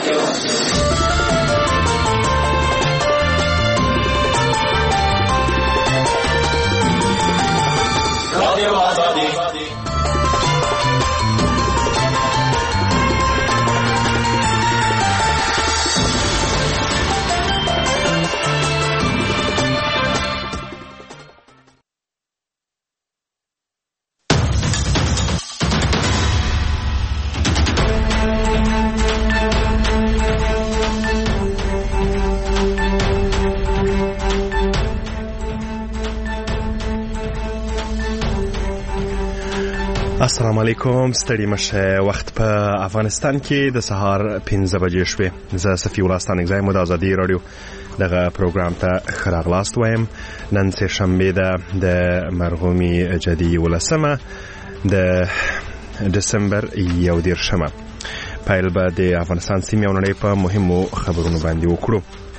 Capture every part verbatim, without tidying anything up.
السلام علیکم. ستړي مشه. وخت په افغانستان کې د سهار پنځه بجې شوې. زه صفي الله ستانکزی مو د ازادي رادیو دغه پروګرام ته ښه راغلاست وایم. نن سه شنبه ده د مرغومي جدي ولسمه د دسمبر یو دیرشمه. پیل به د افغانستان سیمې او نړۍ په مهمو خبرونو باندې وکړو.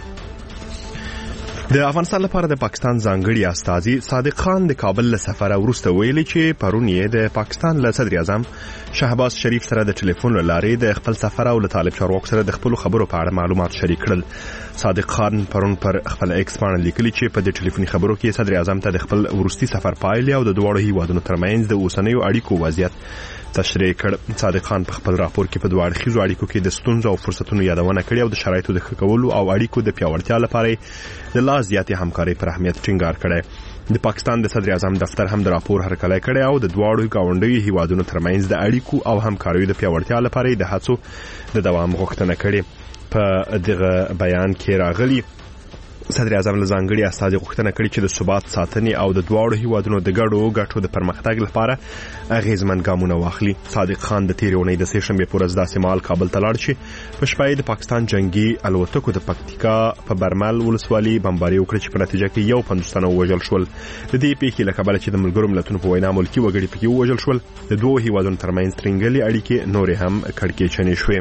د افغانستان لپاره د پاکستان ځانګړي استازي صادق خان د کابل له سفره وروسته ویلي چې پرون یې د پاکستان له صدر اعظم شهباز شریف سره د ټلیفون له لارې د خپل سفر او له طالب چارواکو سره د خپلو خبرو په اړه معلومات شریک کړل. صادق خان پرون پر خپل ایکس باندې لیکلي چې په دې ټلیفوني خبرو کې صدر اعظم ته د خپل وروستي سفر پایلې او د دواړو هیوادونو ترمنځ د اوسنیو اړیکو وضعیت تشریح کړ. صادق خان په خپل راپور کې په دوه اړخیزو اړیکو کې د ستونزو او فرصتونو یادونه کړې او د شرایطو د ښه کولو او اړیکو د پیاوړتیا لپاره د لا زیاتې همکارۍ پر اهمیت ټینګار کړی. د پاکستان د صدر اعظم دفتر هم د راپور هرکلی کړی او د دواړو ګاونډیو هیوادونو ترمنځ د اړیکو او همکاریو د پیاوړتیا لپاره د هڅو د دوام غوښتنه کړې. په دغه بیان کې راغلي صدر اعظم له ځانګړي استازي غوښتنه کړې چې د ثبات ساتنې او د دواړو هیوادونو د ګډو ګټو د پرمختګ لپاره اغیزمن ګامونه واخلي. صادق خان د تیرې اونۍ د سه شنبې په ورځ داسې مهال کابل ته لاړ چې په شپه یې د پاکستان جنگي الوتکو د پکتیکا په برمل ولسوالۍ بمباري وکړه چې په نتیجه کې یو پنځوس تنه ووژل شول. د دې پیښې له کبله چې د ملګرو ملتونو په وینا ملکي وګړي پکې ووژل شول، د دوو هیوادونو ترمنځ ترنګلې اړیکې نورې هم کړکېچنې شوې.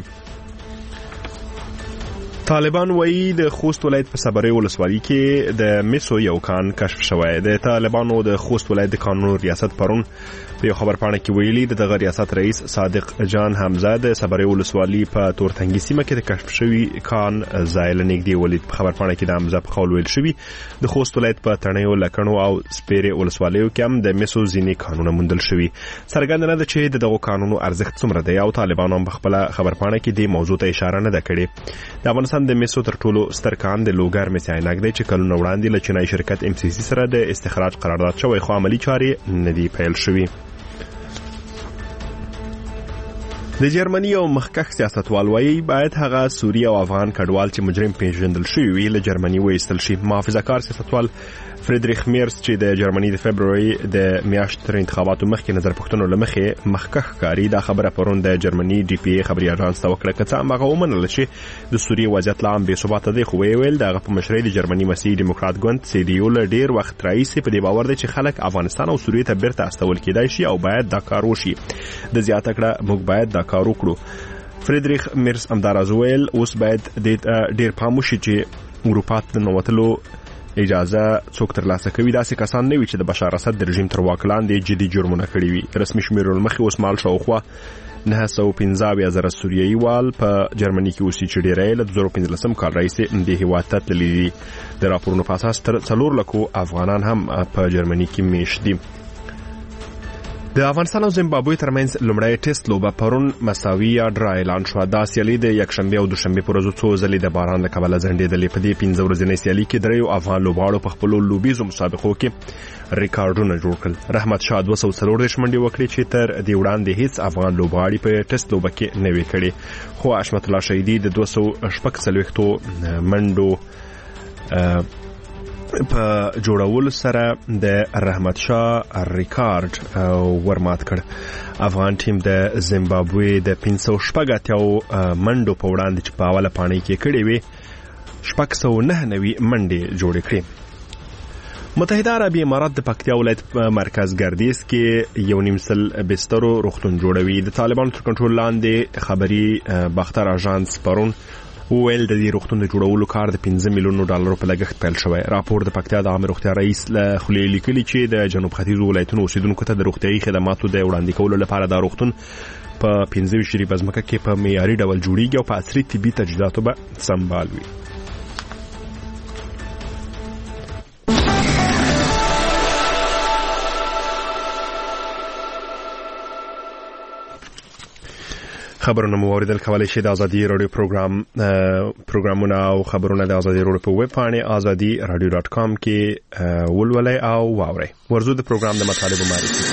طالبان وایي د خوست ولایت په صبري ولسوالۍ کې د مسو یو کان کشف شوی. د طالبانو د خوست ولایت د قانون ریاست پرون په یو خبرپاڼه کې ویلي د دغه ریاست رئیس صادق جان حمزه د صبري ولسوالۍ په تورتنګي سیمه کې د کشف شوی کان ځای له نږدې ولید. په خبرپاڼه کې د حمزه په قول ویل شوی د خوست ولایت په تڼیو، لکڼو او سپیرې ولسوالیو کې هم د مسو ځینې کانونه موندل شوي. څرګنده نه ده چې د دغو کانونو ارزښت څومره دی او طالبانو هم په خپله خبرپاڼه کې دې موضوع ته اشاره نه ده کړې. د افغانستان د مسو تر ټولو ستر کان د لوګر مس عینک دی چې کلونه وړاندې له چینایي شرکت ام سی سی سره د استخراج قرارداد شوی، خو عملي چارې نه دي پیل شوي. د جرمني یو مخکښ سیاستوال وایي باید هغه سوری او افغان کډوال چې مجرم پیژندل شوی وي له جرمني وایستل شي. محافظه کار سیاستوال فریدریخ میرس چې د جرمني د فبروري د میاشتې تر انتخاباتو مخکې نظر پوښتنو له مخې مخکښ کاری دا خبره پرون د جرمني ډي پی ای خبري اژانس ته وکړه. که څه هم هغه ومنله چې د سوریې وضعیت لا هم بې ثباته دی، خو ویې ویل د هغه په مشرۍ د جرمني مسیحي ډیموکرات ګوند سی ډي یو له ډېر وخت راهیسې په دې باور دی چې خلک افغانستان او سوریې ته بیرته استول کېدای شي او باید دا کار وشي. د زیاته کړه موږ باید دا کار وکړو. فریدریخ میرس همداراز ویل اوس باید ډېر پام وشي چې اروپا ته ننوتلو اجازه څوک ترلاسه کوي. داسې کسان نه وي چې د بشار اسد د رژیم تر واک لاندې جدي جرمونه کړي وي. رسمي شمیرو له مخې اوس مهال شاوخوا نهه سوه پنځه اویا زره سوریایي وال په جرمني کې اوسي چې ډېری یې له دوه زره پنځلسم کال راهیسې دې هېواد ته تللي دي. د راپورونو په اساس تر څلور لکو افغانان هم په جرمني کې میشت دي. د افغانستان او زیمبابوې ترمنځ لومړی ټیسټ لوبه پرون مساوي یا ډرا اعلان شوه. دا سیالي د یکشنبې او دوشنبې په ورځو څو ځلې د باران له کبله ځنډېدلې. په دې پنځه ورځنۍ سیالي کې دریو افغان لوبغاړو په خپلو لوبیزو مسابقو کې ریکارډونه جوړ کړل. رحمت شاه دوه سوه څلور دېرش منډې وکړې چې تر دې وړاندې هیڅ افغان لوبغاړي په ټیسټ لوبه کې نه وې کړې، خو حشمت الله شهیدي د دوه سوه شپږ څلوېښتو منډو په جوړولو سره د رحمت شاه ریکارډ ورمات کړ. افغان ټیم د زیمبابوې د پنځه سوه شپږ اتیاو منډو په وړاندې چې په اوله پاڼۍ کې کړې وې شپږ سوه نهه نوي منډې جوړې کړې. متحده عربي امارات د پکتیا ولایت په مرکز ګردیز کې یو نیم سل بسترو روغتون جوړوي. د طالبانو تر کنټرول لاندې خبري باختر اژانس پرون ویل د دې روغتون د جوړولو کار د پنځه میلیونو ډالرو په لګښت پیل شوی. راپور د پکتیا د عامه روغتیا رئیس له خولې لیکلي چې د جنوب ختیځو ولایتونو اوسیدونکو ته د روغتیايي خدماتو د وړاندې کولو لپاره دا روغتون په پنځه ویشت ریبه ځمکه کې په معیاري ډول جوړیږي او په عصري طبي تجهیزاتو به سمبال وي. خبرونه مو اوریدل کولای شئ د ازادي رادیو پروګرام پروګرامونه او خبرونه د ازادي رادیو په ویب پاڼې ازادي رادیو ډاټ کام کې ولولئ او واورئ. ورزو د پروګرام د مطالبو معرفي.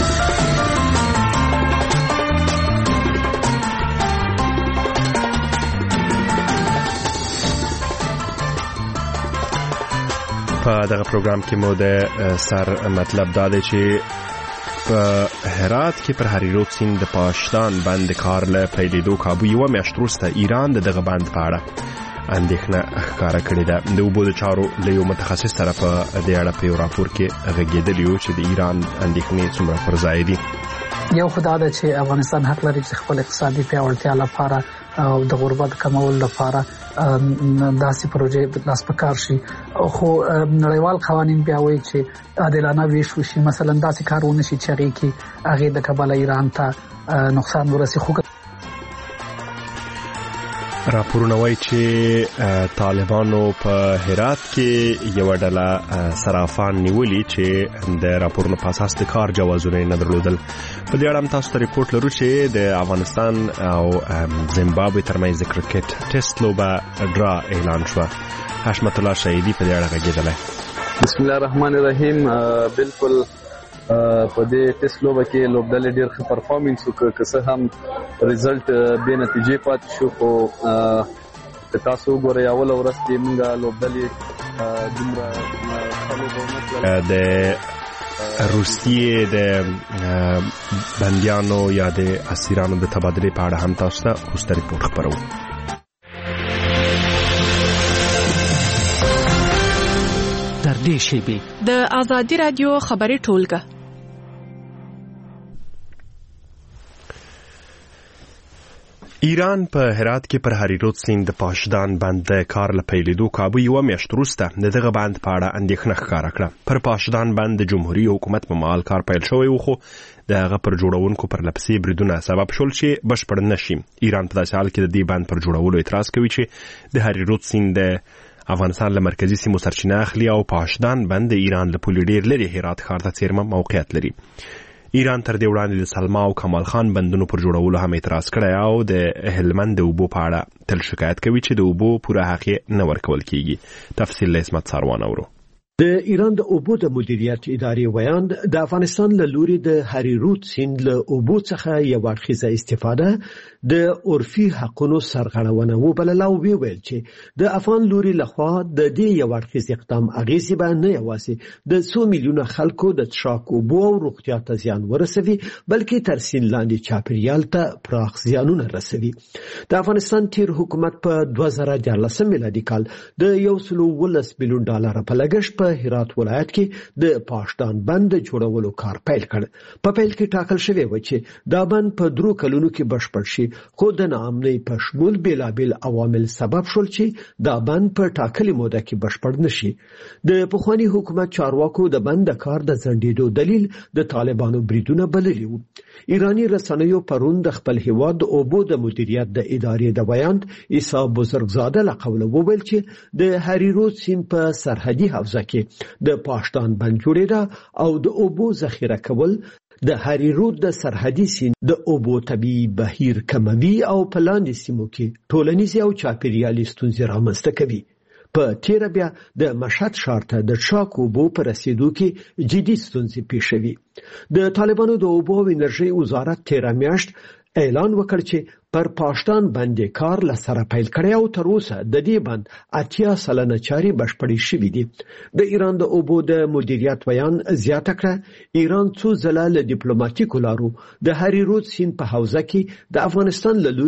په دغه پروګرام کې مو د سر مطلب دا دی چې په هرات کې پر هریرود سیند د پاشدان بند کار له پیلېدو کابو یوه میاشت وروسته ایران د دغه بند په اړه اندېښنه ښکاره کړې ده. د اوبو د چارو له یو متخصص سره په دې اړه په یو راپور کې غږېدلي وو چې د ایران اندېښنې څومره پر ځای دي. یو خدای ده چې افغانستان حق لري چې خپل اقتصادي پیاوړتیا لپاره او د غربت کمولو لپاره داسې پروژې لاس په کار شي، خو نړیوال قوانین بیا وایي چې عادلانه ویش وشي. مثلا داسې کارونه شي چې هغه کې هغه د کابل ایران ته نقصان ورسي. خو راپورونه وایي چې طالبانو په هرات کې یو ډله صرافان نیولي چې د راپورونو په اساس د کار جوازونه نه درلودل. په دې اړه هم تاسو ته ریپورت لرو چې د افغانستان او زیمبابوې ترمنځ د کرکټ ټیسټ لوبه ډرا اعلان شوه. حشمت الله شهیدي په دې اړه غږېدلی. بسم الله الرحمن الرحیم. بالکل په دې ټیسټ لوبه کې لوبډلې ډېر ښه پرفارمنس وکړ، که څه هم ریزلټ بې نتیجې پاتې شو. خو که تاسو وګورئ اوله ورځ کې موږ لوبډلې دومره د روسیې د بندیانو یا د اسیرانو د تبادلې په اړه هم تاسو ته وروسته ریپورټ خپروو. در دې شیبې د ازادي رادیو خبري ټولګه. ایران په هرات کې پر هریرود سیند د پاشدان بند د کار له پیلېدو کابو یوه میاشت وروسته د دغه بند په اړه اندېښنه ښکاره کړه. پر پاشدان بند د جمهوریت حکومت په مهال کار پیل شوی و، خو د هغه پر جوړونکو پر لپسې بریدونه سبب شول چې بشپړ نشي. ایران په داسې حال کې د دې بند پر جوړولو اعتراض کوي چې د هریرود سیند د افغانستان له مرکزي سیمو سرچینه اخلي او پاشدان بند د ایران له پولې ډېر لرې هرات ښار ته څیرمه موقعیت لري. ایران تر دې وړاندې د سلما او کمال خان بندونو پر جوړولو هم اعتراض کړی او د هلمند د اوبو په اړه تل شکایت کوي چې د اوبو پوره حق نه ورکول کیږي. تفصیل له اسمت ساروان اورو. د ایران د اوبو د مدیریت ادارې ویاند د افغانستان له لوري د هریرود سیند له اوبو څخه یو اړخیزه استفاده د عرفي حقونو سرغړونه وبلله او ویل چې د افغان لوري لخوا د دې یو اړخیز اقدام اغیزې به نه یوازې د څو میلیونه خلکو د څښاک اوبو او روغتیا ته زیان ورسوي، بلکې تر سیند لاندې چاپیریال ته پراخ زیانونه رسوي. د افغانستان تیر حکومت په دوه زره دیارلسم میلادي کال د یو سل او ولس میلیون ډالر په لګښت په هرات ولایت کې د پاشدان بند جوړولو کار پیل کړ. په پیل کې ټاکل شوی و چې دا بند په درو کلونو کې بشپړ شي، خو د ناامنۍ په شمول بیلابیل عوامل سبب شول چې دا بند په ټاکلې موده کې بشپړ نشي. د پخوانی حکومت چارواکو د بند کار د ځنډېدو دلیل د طالبانو بریدونه بللی وو. ایرانی رسنیو پرون د خپل هیواد د اوبو د مدیریت د ادارې د ویاند عیسی بزرگزاده له قوله وویل چې د هریرود سیند په سرحدي حوزه کې د پاشدان بند جوړېده او د اوبو ذخیره کول د هریرود د سرحدي سیند د اوبو طبيعي بهیر کموي او په لاندې سیمو کې ټولنیزې او چاپیریالي ستونزې رامنځته کوي. په تیر بیا د مشهد ښار ته د څښاک اوبو په رسیدو کې جدي ستونزې پیښوي. د طالبانو د اوبو او انرژۍ وزارت تیر میاشت اعلان وکړ چې پر پاشدان باندې کار لسره پیل کړی او تر اوسه د دې بند اتیا سلنه چاري بشپړې شوې دي. د ایران د اوبو د مدیریت ویان زیاته کړه ایران څو ځله له ډیپلوماټیکو لارو د هریرود سیند په حوزه کې د افغانستان له لوري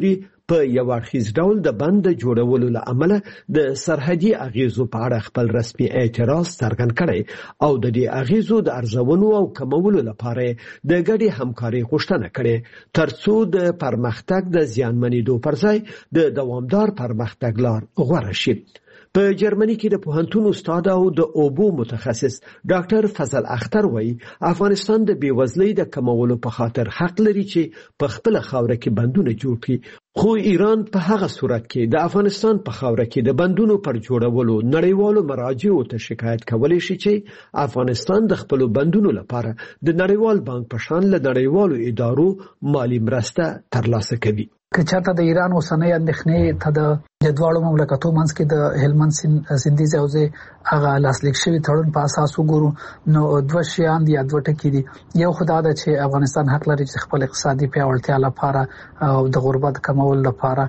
په یو اړخیز ډول د بند جوړولو لامل د سرحدي اغیزو په اړه خپل رسمي اعتراض څرګند کړي او د دې اغیزو د ارزونې او کمولو لپاره د ګډې همکاري غوښتنه کړې ترڅو د پرمختګ د زیانمنېدو پر ځای د دوامدار پرمختګ لار غوره شي. په جرمني کې د پوهنتون استاد او د اوبو متخصص ډاکټر فضل اختر وایي افغانستان د بیوزلۍ د کمولو په خاطر حق لري چې په خپل خاوره کې بندونه جوړ کړي، خو ایران په هغه صورت کې د افغانستان په خاوره کې د بندونو پر جوړولو نړیوالو مراجعو ته شکایت کولی شي چې افغانستان د خپل بندونو لپاره د نړیوال بانک په شان له نړیوالو ادارو مالی مرسته ترلاسه کوي. که چاته د ایران اوسنۍ اندېښنې ته د جدواړو مملکتو منځ کې د هلمند سیندیز حوزې هغه لاسلیک شوی تړون په اساس وګورو نو دوه شیان دي، دوه ټکي دي. یو خدای دا چې افغانستان حق لري چې خپل اقتصادي پیاوړتیا لپاره او د غربت کمول لپاره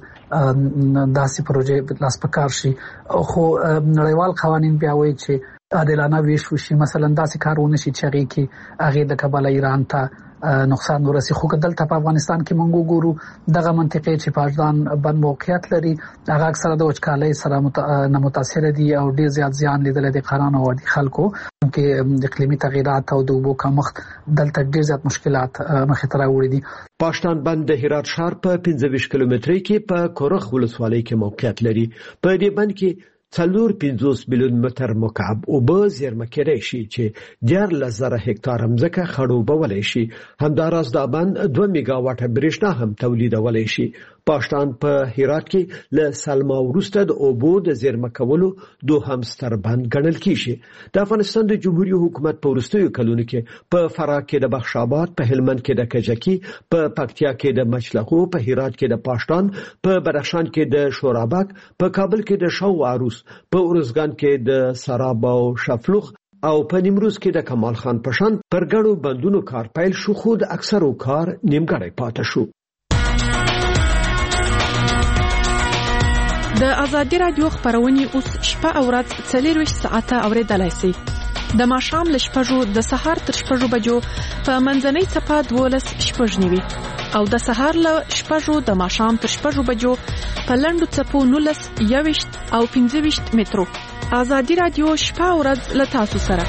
داسې پروژې لاس پکار شي، خو نړیوال قوانین بیا وایي چې عادلانه ویش وشي. مثلا داسې کارونه شي چې هغه کې هغه د کابل ایران ته نقصان ورسي. خو دلته په افغانستان کې مونږ وګورو دغه منطقې چې پاجدان بند موقعیت لري هغه اکثره د وچکالۍ سره نه متاثر دي او ډیر زیات زیان لیدل دي قرانو او د خلکو کې اقلیمي تغیرات او د اوبو کمښت دلته ډیر زیات مشکلات مخې ته راوړي دي. پاشتان بند د هرات ښار په پنځه ویشت کیلومترۍ کې په کورخ ولسوالۍ کې موقعیت لري. په دې بند کې څلور پنځوس میلیون متر مکعب اوبه زیرمه کېدای شي چې دیارلس زره هکتار ځمکه خړوبولی شي. همداراز دا بند دوه میگا واټه برېښنا هم تولیدولی شي. پاشتان په هرات کې له سلما وروسته د اوبو د زیرمه کولو دوهم ستر بند ګڼل کیږي. د افغانستان د جمهوریت حکومت په وروستیو کلونو کې په فراه کې د بخش آباد، په هلمند کې د کجکي، په پکتیا کې د مچلغو، په هرات کې د پاشتان، په بدخشان کې د شورابک، په کابل کې د شو عروس، په ارزګان کې د سراب او شفلوخ او په نیمروز کې د کمال خان پشان پر ګڼو بندونو کار پیل شو، خو د اکثرو کار نیمګړی پاتې شو. د ازادي رادیو خبرونه اوس شپه او ورځ څلور ویشت ساعته اوریدلای شئ. د ماښام ل شپږو د سهار تر شپږو بجو په منځنۍ صفه دولس شپږ نیوي او د سهار ل شپږو د ماښام تر شپږو بجو په لندو صفو نولس یويشت او پنځه ویشت مترو. ازادي رادیو شپه او ورځ ل تاسو سره.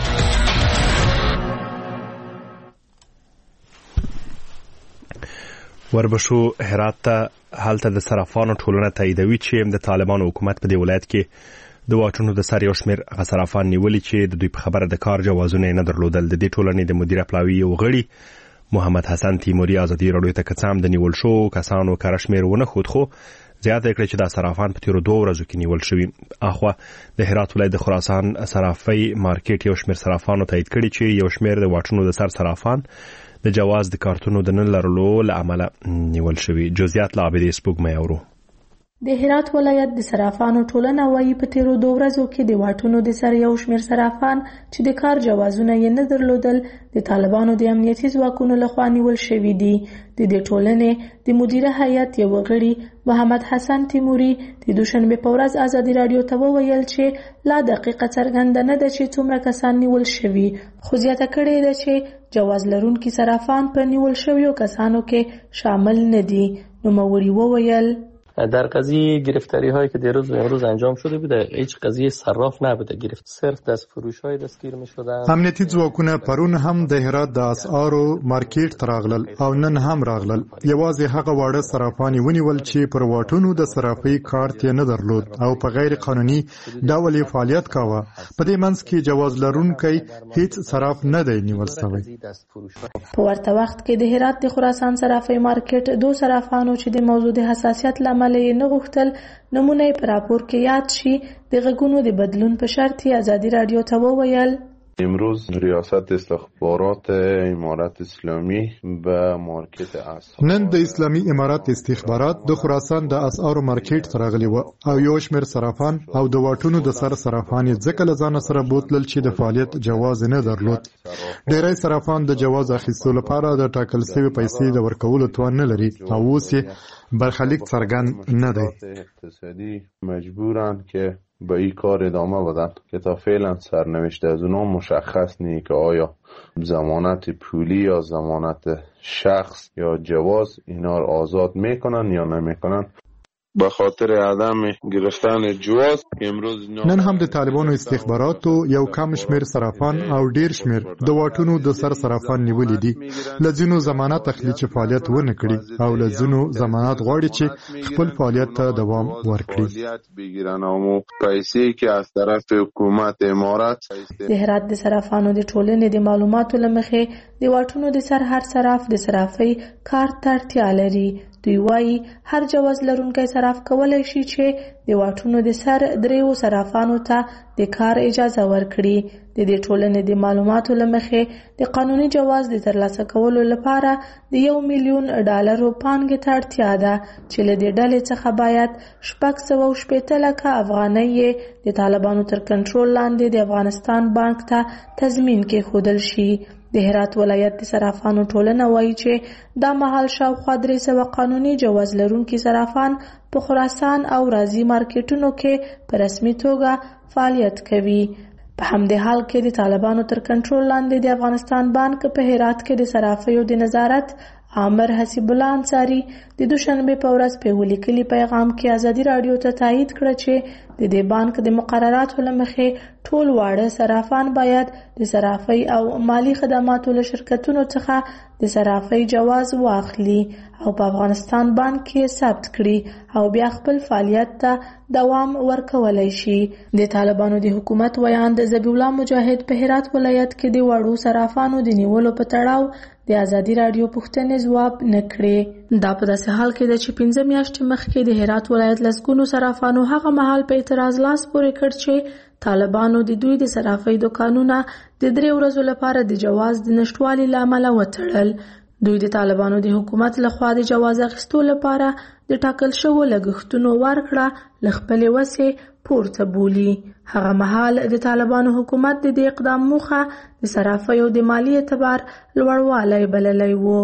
وربشو هرات ته حالت د صرافانو ټولنه تاییدوي چې د طالبانو حکومت په دی ولایت کې د واټونو د سر یو شمېر هغه صرافان نیولي چې د دوی په خبره د کار جوازونه نه درلودل. د دې ټولنې د مدیر پلاوي یو غړي محمد حسن تیموري ازادي رادیو ته کڅام د نیول شو کسانو کار شمېر ونه خود خو زیاته کړ چې دا صرافان په تیرو دوه ورځو کې نیول شوي. اخوا د هرات ولایت د خراسان صرافي مارکیټ یو شمېر صرافانو تایید کړي چې یو شمېر د واټونو د سر صرافان د جواز د کارتونو د نه لرلو له امله نیول شوي. جزئیات لا عبدي سپوږمۍ اورو. د هرات ولایت د صرافانو ټولنه وايي په تیرو دوه ورځو کې د واټونو د سر یو شمېر صرافان چې د کار جوازونه یې نه درلودل د طالبانو د امنیتي ځواکونو لخوا نیول شوي دي. د دې ټولنې د مدیره هیئت یو غړي محمد حسن تیموري د دوشنبه په ورځ ازادي رادیو ته وویل چې لا دقیقه څرګنده نه ده چې څومره کسان نیول شوي، خو زیاته کړې ده چې جواز لرونکي صرافان په نیول شویو کسانو کې شامل نه دي. نوموړي وویل در قضیه گرفتاری هایی که دیروز و امروز انجام شده بوده هیچ قضیه صراف نبوده، گرفت صرف دست فروش های دستگیر می شدن. امنیتی ځواکونه پرون هم د هرات د اسعارو مارکیټ تراغلل او نن هم راغلل. یوازې هغه واړه صرافان ونیول چې پر واټونو د صرافي کارت نه درلود او په غیر قانوني ډول فعالیت کاوه. په دې منځ کې جواز لرونکي هیڅ صراف نه دی نیول شوی. په ورته وخت کې د هرات د خراسان صرافي مارکیټ دوه صرافانو چې د موضوع د حساسیت لامل یې نه غوښتل نمونه په راپور کې یاد شي د غږونو د بدلون په شرط ازادي رادیو ته وویل امروز ریاست استخبارات امارت اسلامی به مارکت اسعار نن د اسلامي امارت استخبارات د خراسان د اسعارو مارکیټ ترغلي و او یو شمېر صرافان او د واټونو د سر صرافان ځکه لزان سره بوتلل چې د فعالیت جواز نه درلود. ډېری صرافان د جواز اخیستلو لپاره د ټاکل شوی پیسې د ورکولو توان نه لري او اوس برخلیک څرګند نه دی. اقتصادی مجبورن که به این کار ادامه بدن که تا فعلا سرنوشت از اونا مشخص نیست که آیا ضمانت پولی یا ضمانت شخص یا جواز اینا رو آزاد میکنن یا نمیکنن. به خاطر عدم گرفتن جواز امروز نن هم د طالبانو استخباراتو یو کم شمیر صرافان او ډیر شمیر د واټونو د سر صرافان نیولې دي. لزینو ضمانت اخلي چې فعالیت ونه کړي او لزینو ضمانت غواړي چې خپل فعالیت ته دوام ورکړي. بگیرن او پیسې کې از طرف حکومت امارات د هرات د صرافانو د ټولنې د معلوماتو لمخې د واټونو د سر هر صراف د صرافۍ کارت ته اړتیا لري. دوی وایي هر جواز لرونکی صراف کولای شي چې د واټونو د سر دریو صرافانو ته د کار اجازه ورکړي. د دې ټولنې د معلوماتو لمخې د قانوني جواز د ترلاسه کولو لپاره د یو میلیون ډالرو پانګې ته اړتیا ده چې له دې ډلې څخه باید شپږ سوه او شپېته لکه افغانۍ د طالبانو تر کنټرول لاندې د افغانستان بانک ته تضمین کېښودل شي. د هرات ولایت د صرافانو ټولنه وایي چې دا مهال شاوخوا درې سوه قانوني جواز لرونکي صرافان په خراسان او رازي مارکیټونو کې په رسمي توګه فعالیت کوي. په همدې حال کې د طالبانو تر کنټرول لاندې د افغانستان بانک په هرات کې د صرافیو د نظارت عامر حسیب الله انصاری د دوشنبه په ورځ په ولیکلي پیغام کې ازادي رادیو ته تایید کړ چې د دې بانک د مقرراتو لمخې ټول واړه صرافان باید د صرافۍ او مالی خدماتو له شرکتونو څخه د صرافۍ جواز واخلي او په افغانستان بانک کې ثبت کړي او بیا خپل فعالیت ته دوام ورکولای شي. د طالبانو د حکومت ویاند ذبیح الله مجاهد په هرات ولایت کې د وړو صرافانو د نیولو په تړاو د ازادي رادیو پوښتنې ځواب نه کړې. دا په داسې حال کې ده چې پنځه میاشتې مخکې د هرات ولایت لسګونو صرافانو هغه مهال په اعتراض لاس پورې کړ چې طالبانو د دوی د صرافۍ دوکانونه د درې ورځو لپاره د جواز د نشټوالي له امله وتړل. دوی د طالبانو د حکومت لخوا د جواز اخیستو لپاره د ټاکل شوو لګښتونو ورکړه له خپلې وسې پورته بولي. هغه مهال د طالبانو حکومت د دې اقدام موخه د صرافیو د مالی اعتبار لوړوالی بللی و.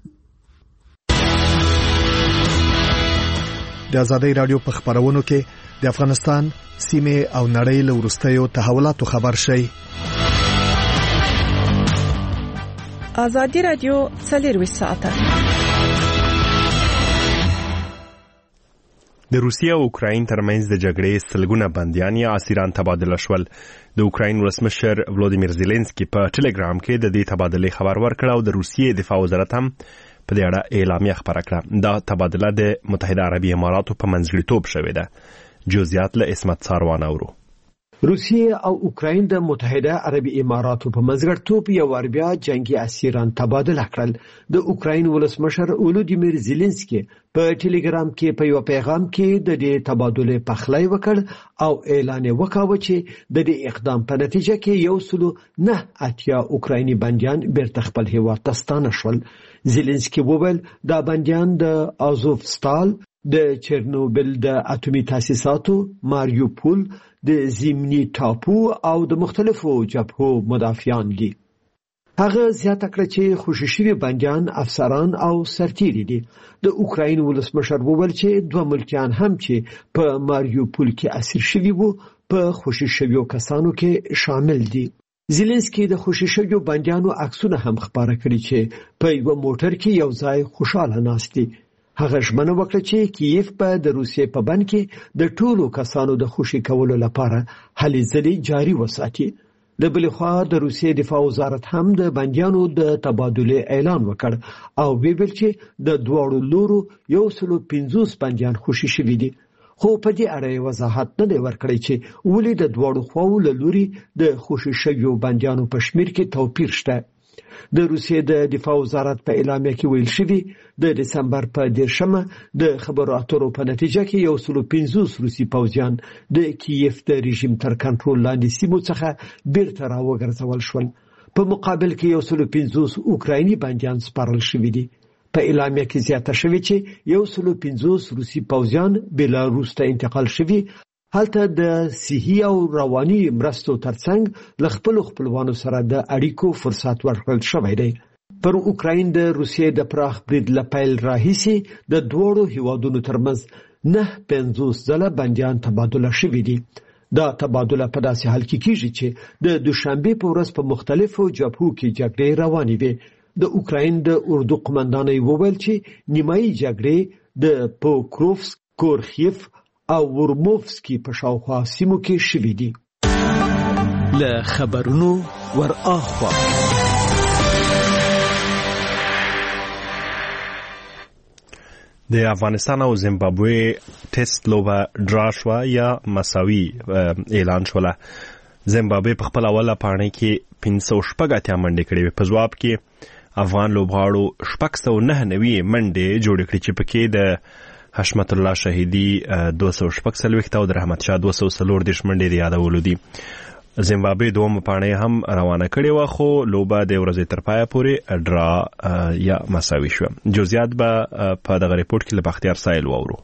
د ازادۍ رادیو په خبرونو کې د افغانستان سیمه او نړۍ له وروستیو تحولاتو خبر شي. ازادي رادیو څلورویشت ساعته د روسیې او اوکراین ترمنځ د جګړې سلګونه بنديان یا اسیران تبادله شول. د اوکراین ولسمشر ولودیمیر زيلنسکي په ټلګرام کې د دې تبادله خبر ورکړ او د روسیې دفاع وزارت هم په دې اړه اعلامیه خبره کړه. دا تبادله د متحده عربي اماراتو په منځګړیتوب شوې ده. جزئیات له اسمت ساروان اورو. روسیه او اوکراین د متحده عربي اماراتو په منځګړیتوب یو ور بیا جنگي اسیران تبادله کړل. د اوکراین ولسمشر ولودیمیر زيلنسکي په ټلګرام کې په یو پیغام کې د دې تبادله پخلی وکړ او اعلان وکاوه چې د دې اقدام په نتیجه کې یو سلو نه اتیا اوکرایني بنديان بیرته خپل هیواد ته ستانه شول. زيلنسکي وویل دا بنديان د آزوفستال، د چرنوبل د اټومي تاسیساتو، ماریوپول، د زیمني ټاپو او د مختلفو جبهو مدافعان دي. هغه زیاته کړه چې خوشي شوي بنديان افسران او سرتیري دي. د اوکراین ولسمشر وویل چې دوه ملکیان هم چې په ماریوپول کې اسیر شوي وو په خوشي شویو کسانو کې شامل دي. زيلنسکي د خوشي شویو بنديانو عکسونه هم خبره کړي چې په یو موټر کې یو ځای خوشاله ناست دي. هغه ژمنه وکړه چې کیف په د روسیې په بند کې د ټولو کسانو د خوشي کولو لپاره هلې ځلې جاري وساتي. د بل خوا د روسیې دفاع وزارت هم د بنديانو د تبادله اعلان وکړ او ویل چې د دوړو لورو یو سلو پنځوس بنديان خوشي شوي دي. خو په دې اړه وضاحت نه دی ورکړی چې ولې د دوړو خواو له لوري د خوشي شویو بنديانو په شمیر کې توپیر شته. د روسیې د دفاع وزارت په اعلامیه کې ویل شوی د دسمبر په دیرشمه د خبرو اترو په نتیجه کې یو سلو پنځوس روسي پوځیان د کیف د رژیم تر کنټرول لاندې سیمو څخه بیرته راوګرځول شول. په مقابل کې یو سلو پنځوس اوکرایني بنديان سپارل شوي دي. په اعلامیه کې زیاته شوی چې یو سلو پنځوس روسي پوځیان بلاروس ته انتقال شوي. هلته د صحي او رواني مرستو ترڅنګ له خپل خپلوانو سره د اړیکو فرصت ورکړل شوی دی. پر اوکراین د روسیې د پراخ برید لپیل راهیسي د دوړو هیوادونو ترمنځ نه پنځوس ځله بنديان تبادله شوي دي. دا تبادله په داسې حال کې کیږي چې د دوشنبه په ورځ په مختلفو جبهو کې جګړې روانې وي. د اوکراین د اردو قومندان وویل چې نیمایي جګړې د پوکروفسک، کورخیف او ورموفسکی په شاوخوا سیمو کې شوي دي. له خبرونو ور اخوا د افغانستان او زیمبابوې ټیسټ لوبه ډرا شوه یا مساوي اعلان شوله. زیمبابوې په خپل اوله پاڼۍ کې پنځه سوه شپږ اتیا منډې کړې وې. په ځواب کې افغان لوبغاړو شپږ سوه نهه نوي منډې جوړې کړې چې پکې د حشمت الله شهیدي دوه سوه شپږ څلوېښت او د رحمت شاه دوه سوه څلور دېرش منډې د یادولو دي. زیمبابوې دومره پاڼۍ هم روانه کړې وه، خو لوبه د ورځې تر پایه پورې ډرا یا مساوي شوه. جزئیات به په دغه ریپورټ کې له بختیار سایل واورو.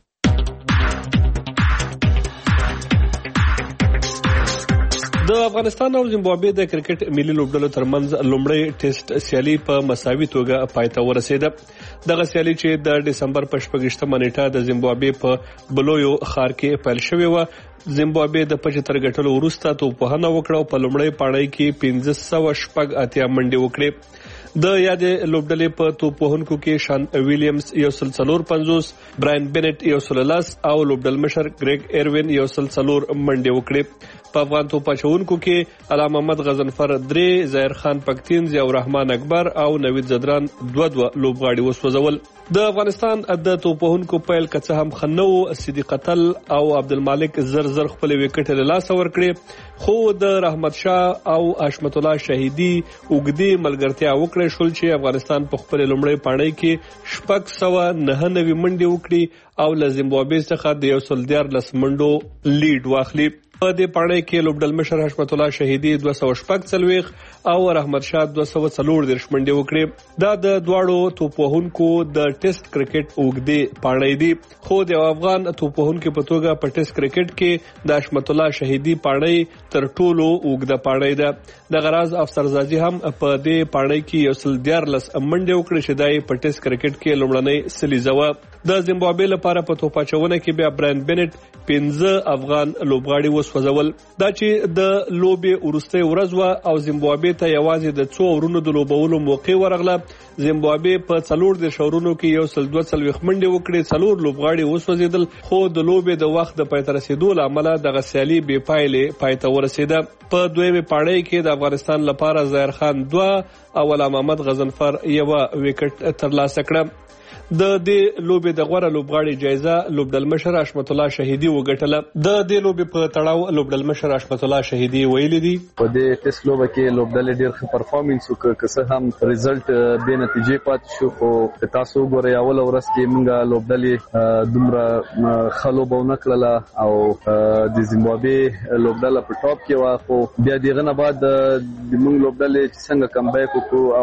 د افغانستان او زیمبابوې د کرکټ ملي لوبډلو ترمنځ لومړی ټیسټ سیالي په مساوي توګه پای ته ورسېده. دغه سیالي چې د ډسمبر په شپږشتمه نیټه د زیمبابوې په بلویو ښار کې پیل شوې وه. زیمبابوې د پچې تر ګټلو وروسته توپوهنه وکړه او په لومړۍ پاڼۍ کې پنځه سوه شپږ اتیا منډې وکړې. د یادې لوبډلې په توپوهونکو کې شان ویلیامز یو سل څلور پنځوس، براین بینټ یو سل لس او لوبډل مشر ګریګ ایروین یو سل څلور منډې وکړې. په افغان توپ اچوونکو کې علامه محمد غضنفر درې، ظاهر خان پکتین، ضیاء الرحمن اکبر او نوید زدران دوه دوه لوبغاړي وسوځول. د افغانستان د توپوهونکو پیل که څه هم ښه نه و، صدیق اتل او عبدالمالک زر زر خپلې وکټې له لاسه ورکړې، خو د رحمت شاه او حشمت الله شهیدي اوږدې ملګرتیا وکړې شول چې افغانستان په خپلې لومړۍ پاڼۍ کې شپږ سوه نهه نوي منډې وکړي او له زیمبابوې څخه د یو سل دیارلس منډو لیډ واخلي. په دې پاڼۍ کې لوبډل مشر حشمت الله شهیدي دوه سوه شپږ څلوېښت او رحمت شاه دوه سوه څلور دېرش منډې وکړې. دا د دواړو توپوهونکو د ټیسټ کرکټ اوږدې پاڼۍ دي، خو د یو افغان توپوهونکي په توګه په ټیسټ کرکټ کې د حشمت الله شهیدي پاڼۍ تر ټولو اوږده پاڼۍ ده. دغه راز افسرزادي هم په دې پاڼۍ کې یو سل دیارلس منډې وکړې چې دا یې په ټیسټ کرکټ کې لومړنۍ سلیزه وه. د زیمبابوې لپاره په توپ اچونه کې بیا براین بینټ پنځه افغان لوبغاړي وسوځول. دا چې د لوبې وروستۍ ورځ وه او زیمبابوې ته یوازې د څو اورونو د لوبولو موقع ورغله. زیمبابوې په څلور دېرش اورونو کې یو سل دوه څلوېښت منډې وکړې، څلور لوبغاړي وسوځېدل، خو د لوبې د وخت د پای ته رسېدو له امله دغه سیالي بې پایلې پای ته ورسېده. په دویمې پاڼۍ کې د افغانستان لپاره ظاهر خان دوه او علامه محمد غضنفر یوه وکټ ترلاسه کړه. د دې لوبې د غوره لوبغاړي جایزه لوبډل مشر حشمت الله شهیدي وګټله. د دې لوبې په تړاو لوبډل مشر حشمت الله شهیدي ویلي دي په دې ټیسټ لوبه کې لوبډل ډېر ښه پرفارمنس وکړ، که څه هم ریزلټ بې نتیجې پاتې شو، خو تاسو وګورئ اوله ورځ کې موږ لوبډلې دومره ښه لوبه ونه کړله او د زیمبابوې لوبډله په ټاپ کې وه، خو بیا د هغه نه بعد موږ لوبډلې چې څنګه کمبیک وکړو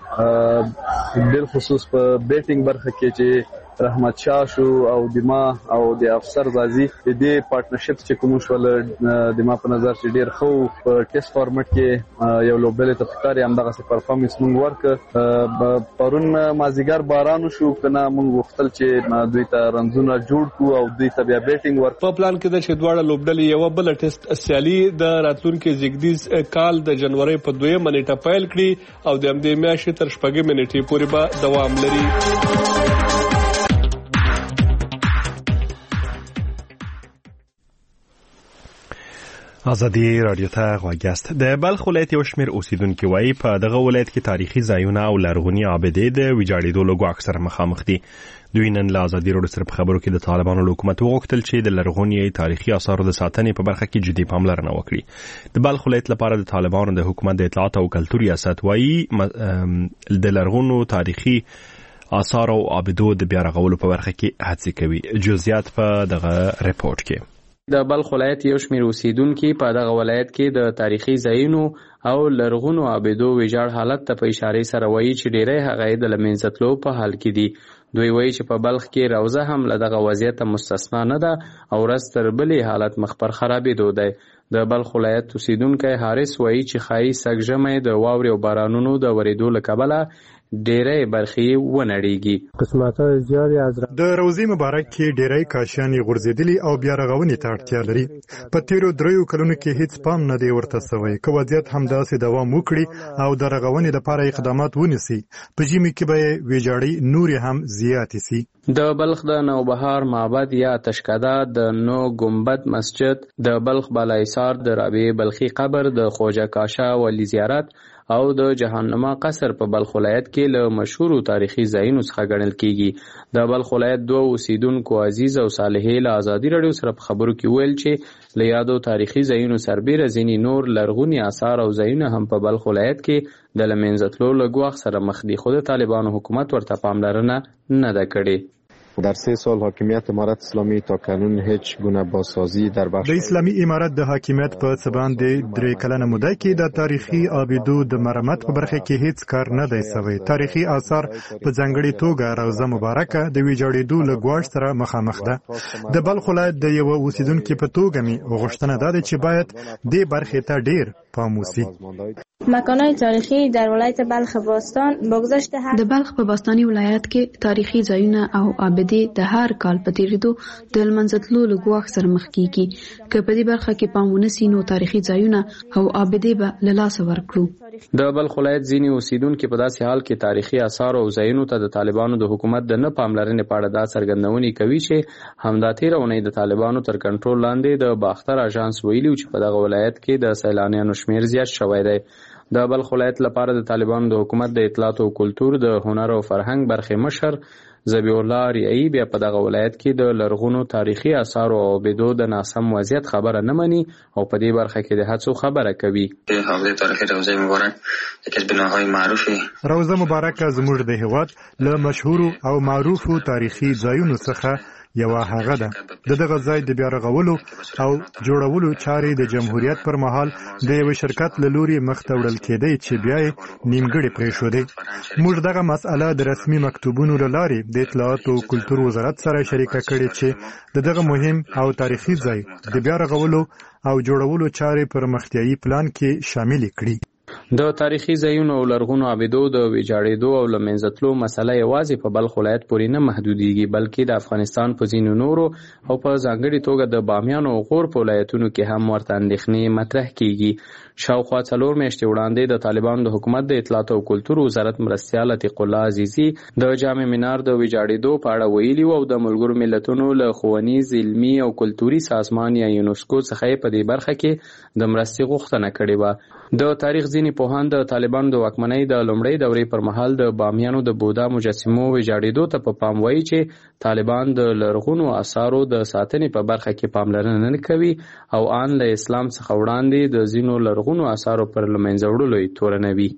او بالخصوص په بیټینګ برخه کې چې رحمت شاه شو او دما او د افسر زازي د دې پارټنرشپ چې کوم شول دما په نظر چې ډیر خو په ټیسټ فارمټ کې یو لوبډلې ته ښکاري همدغه سي پرفارمنس مونږ ورک. پرون مازیګر باران شو کنه مونږ وختل چې دوی ته رنزونه جوړ کو او دوی ته بیا بیټینګ ورک. په پلان کې د چې دواړه لوبډلې یو بل ټیسټ سیالي د راتلونکو زیږدیز کال د جنوري په دویمه نیټه پیل کړي او د همدې میاشتې تر شپږمې نیټې پورې به دوام لري. ازادي رادیو ته غوږی است. د بلخ ولایت یو شمېر اوسیدونکي وایي په دغه ولایت کې تاریخي ځایونه او لرغوني ابدې د ویجاړېدو له ګواښ سره مخامخ دي. دوی نن له ازادي رادیو سره په خبرو کې د طالبانو له حکومت وغوښتل چې د لرغوني تاریخي آثارو د ساتنې په برخه کې جدي پاملرنه وکړي. د بلخ ولایت لپاره د طالبانو د حکومت د اطلاعات او کلتور ریاست وایي د لرغونو تاریخي آثار او ابدو د بیا رغولو په برخه کې هڅې کوي. جزئیات په دغه ریپورت کې. د بلخ ولایت یو شمېر اوسیدونکي په دغه ولایت کې د تاریخي ځایونو او لرغونو ابدو ویجاړ حالت ته په اشارې سره وایي چې ډېری هغه یې د له منځه تلو په حال کې دي. دوی وایي چې په بلخ کې روضه هم له دغه وضعیته مستثنا نه ده او ورځ تر بلې حالت مخ پر خرابېدو دی. د بلخ ولایت اوسیدونکی حارث وایي چې ښایي سږ ژمی د واورې او بارانونو د ورېدو له کبله ډېری برخې ونړېږي. د روضې مبارک کې ډېری کاشانې غورځېدلي او بیا رغونې ته اړتیا لري. په تیرو دریو کلونو کې هیڅ پام نه دی ورته سوی. که وضعیت همداسې دوام وکړي او د رغونې لپاره اقدامات ونیسي، په ژمي کې به ویجاړۍ نورې هم زیاتې سي. د بلخ د نوبهار معبد یا تشکده، د نو گنبد مسجد، د بلخ بالایسار د رابعه بلخی قبر، د خوجه کاشا ولی زیارت او د جهنما قصر په بلخ ولایت کې له مشهورو تاریخي ځایونو څخه ګڼل کیږي. د بلخ ولایت دوه اوسیدونکو عزیز او صالحې له ازادي رادیو سره په خبرو کې ویل چې له یادو تاریخي ځایونو سربیره ځینې نور لرغوني آثار او ځایونه هم په بلخ ولایت کې د له منځه تلو له ګواښ سره مخ دي، خو د طالبانو حکومت ورته پاملرنه نه ده کړې. در سه سال حاکمیت امارت اسلامی تا کنون هیچ گونه بازسازی در بخش د اسلامي امارت د حاکمیت په څه باندې درې کلنه موده کې د تاریخي آبدو د مرمت په برخه کې هیڅ کار نه دی شوی. تاریخي آثار په ځانګړي توګه روضه مبارکه د ویجاړېدو له ګواښ سره مخامخ ده. د بلخ ولایت د یو اوسیدونکو په توګه می غوښتنه ده چې باید دې برخه ته ډیر پام وشي. مکان‌های تاریخی در ولایت بلخ باستان بگذشت د بلخ په باستاني ولایت کې تاریخي ځایونه او آبدې د هر کال په تیریدو د لمنځتلو له ګواښ سره مخ کیږي. که په دې برخه کې پام ونه سي نو تاریخي ځایونه او آبدې به له لاسه ورکړو. د بلخ ولایت ځینې اوسیدونکو په داسې حال کې تاریخي آثار او ځایونو ته د طالبانو د حکومت د نه پاملرنې په اړه دا څرګندونې کوي چې همدا تېره اونۍ د طالبانو تر کنټرول لاندې د باختر اژانس ویلي چې په دغه ولایت کې د سیلانیانو شمیر زیات شوی دی. د بلخ ولایت لپاره د طالبانو د حکومت د اطلاعات او کلتور د هنر او فرهنګ برخې مشر ذبیح الله ریایی بیا په دغه ولایت کې د لرغونو تاریخي آثار او آبدو د ناسم وضعیت خبره نه مني او په دې برخه کې د هڅو خبره کوي. حوزه تاریخي روضه مبارک یکی از بناهای معروف روضه مبارک زموږ د هیواد له مشهورو او معروفو تاریخي ځایونو څخه یو هغه ده. د دغه ځای د بیا رغولو او جوړولو چارې د جمهوریت پر مهال د یو شرکت له لوري مخ ته وړل کېدی چې بیا یې نیمګړې پرېښودې. موږ دغه مسأله د رسمي مکتوبونو له لارې د اطلاعات او کلتور وزارت سره شریکه کړې چې د دغه مهم او تاریخي ځای د بیا رغولو او جوړولو چارې پر مخکې پلان کې شامل کړي. د تاریخي ځایونو او لرغونو آبدو د ویجاړېدو او له منځه تلو مسله یوازې په بلخ ولایت پورې نه محدودېږي، بلکې د افغانستان په ځینو نورو او په ځانګړي توګه د بامیان او غور په ولایتونو کې هم ورته اندېښنې مطرح کیږي. شاوخوا څلور میاشتې وړاندې د طالبانو د حکومت د اطلاعات او کلتور وزارت مرستیال عتیق الله عزیزي د جامع منار د ویجاړېدو په اړه ویلي او د ملګرو ملتونو له ښوونیز، علمي او کلتوري سازمان یا یونسکو څخه په دې برخه کې د مرستې غوښتنه کړې وه. د تاریخ ځینې پوهان د طالبانو د واکمنۍ د لومړۍ دورې پر مهال د بامیانو د بودا مجسمو ویجاړېدو ته په پام وایي چې طالبان د لرغونو آثارو د ساتنې په برخه کې پاملرنه نه کوي او آن له اسلام څخه وړاندې د ځینو لرغونو آثارو پر له منځه وړلو یې تورنوي.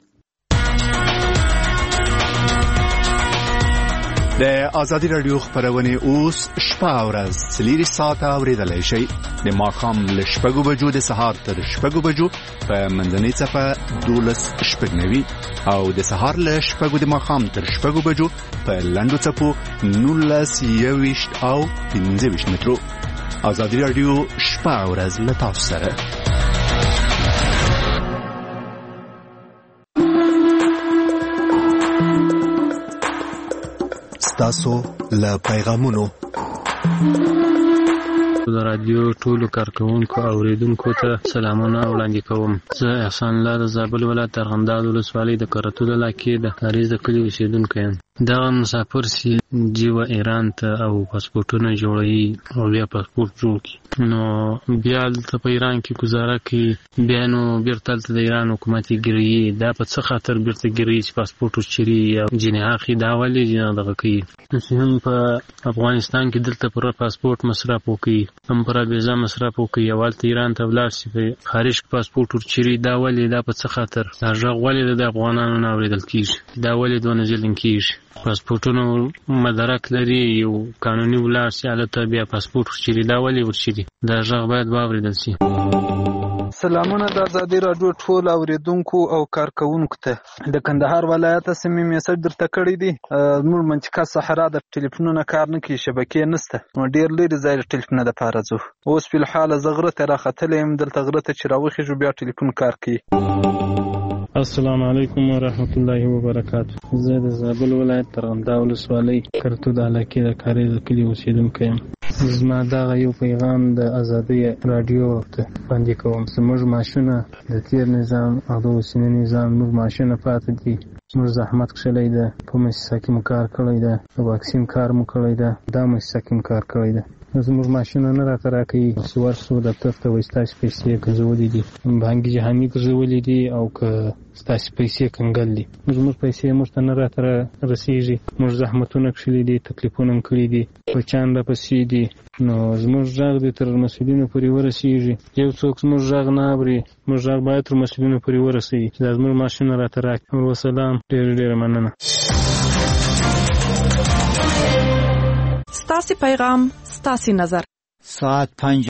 د ازادي رادیو خبرونه اوس شپه او ورځ څلور ساعته اوریدلای شئ. د ماښام له شپږو بجو د سهار تر شپږو بجو په منځنۍ صفه دولس شپږ نوي او د سهار له شپږو د ماښام تر شپږو بجو په لنډو څپو نولس یوویشت او پنځه ویشت مترو. ازادي رادیو شپه او ورځ له تاسو سره. تاسو له پیغامونو د رادیو ټولو کارکونکو او اوریدونکو ته سلامونه وړاندې کوم. زه احسان الله د زابل ولایت ارغنداب ولسوالۍ د کرتو علاقې د کاریز د کلي اوسیدونکی یم. دغه مسافر سي جیوه ایران ته او پاسپورټونه جوړوي او بیا پاسپورټ جوړ کړي نو بیا دلته په ایران کې ګزاره کوي، بیا نو بیرته هلته د ایران حکومت یې ګیروي. دا په څه خاطر بیرته ګیروي چې پاسپورټ ورچېري یا جینې اخلي؟ دا ولې دغه کوي چې هم په افغانستان کې دلته پر پاسپورټ مصرف وکړي، هم پر ویزا مصرف وکړي او هلته ایران ته ولاړ شي په خارج کې پاسپورټ ورچېري؟ دا ولې؟ دا په څه خاطر؟ دا غږ ولې د افغانانو نه اورېدل کېږي؟ دا ولې دونه ظلم کېږي؟ پاسپورټونو مدرک لري، یو قانوني ولاړ شي هلته بیا پاسپورټ ورچېري، دا ولې ورچېري؟ دا غږ باید واورېدل شي. سلامونه د ازادي راډیو ټول اوریدونکو او کارکونکو ته. د کندهار ولایت سیمې میسج درته کړی دی. زموږ منطقه صحرا د ټلیفونونو کار نه کوي، شبکې نشته، نو ډېر لرې ځای د ټلیفون دپاره ځو. اوس فلحال زه غره ته راختلی یم، دلته غره ته چې راوخېږو بیا ټلیفون کار کوي. السلام علیکم ورحمت الله وبرکاته. زه د زابل ولایت ارغنداب ولسوالۍ کرتو د علاقې د کاریز د کلي اوسیدونکی یم. زما دغه یو پیغام د ازادۍ رادیو ته باندې کوم. زموږ معاشونه د تیر نظام او د اوسني نظام نور معاشونه پاتې دي. موږ زحمت کښلی ده، په مؤسسه کې مو کار کړی ده، د واکسین کار مو کړی ده، دا مؤسسه کې مو کار کړی ده. زموږ معاشونه نه راته راکوي. چې ورسو دفتر ته وایي ستاسې پیسې ګرځولي دي، بانکي جهاني ګرځولي دي او که ستاسې پیسې کنګل دي. زموږ پیسې موږ ته نه راته رسېږي. موږ زحمتونه کښلي دي، تکلیفونه هم کړي دي، بچیان راپسې دي. نو زموږ غږ دې تر مسؤلینو پورې ورسېږي. یو څوک زموږ غږ نه اوري، زموږ غږ باید تر مسؤلینو پورې ورسېږي چې دا زموږ معاشونه راته راکړي. وسلام. ډېره ډېره مننه. ستاسې پیغام ستاسې نظر. ساعت پنج